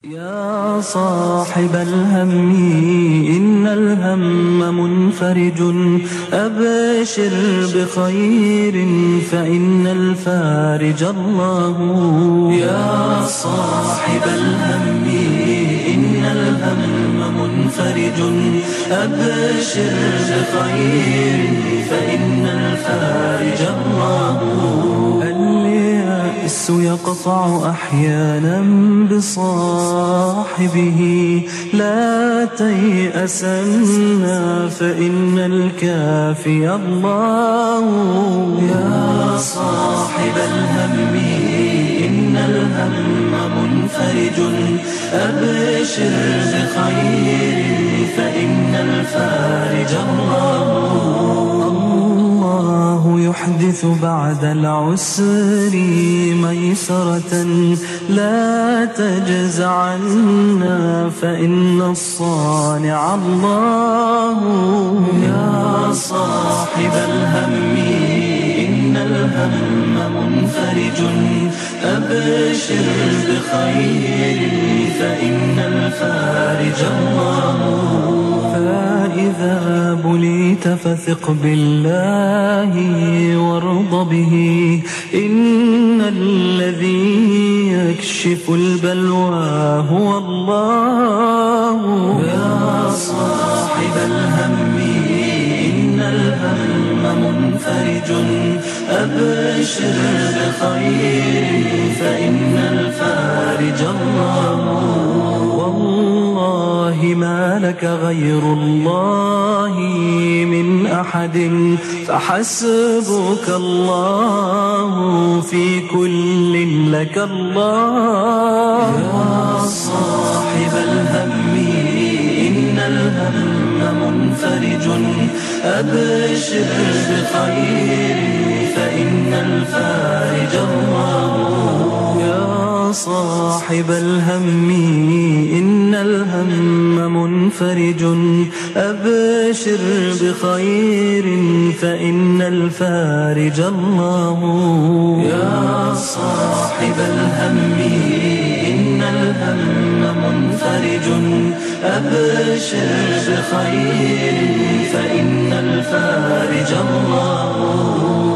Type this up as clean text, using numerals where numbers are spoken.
يا صاحب الهم إن الهم منفرج أبشر بخير فإن الفارج الله. يا صاحب الهم إن الهم منفرج أبشر بخير فإن الفارج الله. اليأس يقطع أحيانا بصاحبه لا تيأسن فإن الكافي الله. يا صاحب الهم إن الهم منفرج أبشر بخير فإن الفارج الله. الله يحدث بعد العسر ميسرة لا تجزعن فإن الصانع الله. يا صاحب الهم إن الهم منفرج أبشر بخير فإن الفارج الله. فإذا بليت فثق بالله وارض به إن الذي يكشف البلوى هو الله. يا صاحب الهم إن الهم منفرج أبشر بخير فإن الفارج الله. والله ما لك غير الله من أحد فحسبك الله في كل لك الله. يا صاحب الهم إن الهم منفرج أبشر بخير فإن الفارج الله. يا صاحب الهم إن الهم منفرج أبشر بخير فإن الفارج الله. يا صاحب الهم إن الهم منفرج أبشر بخير فإن الفارج الله.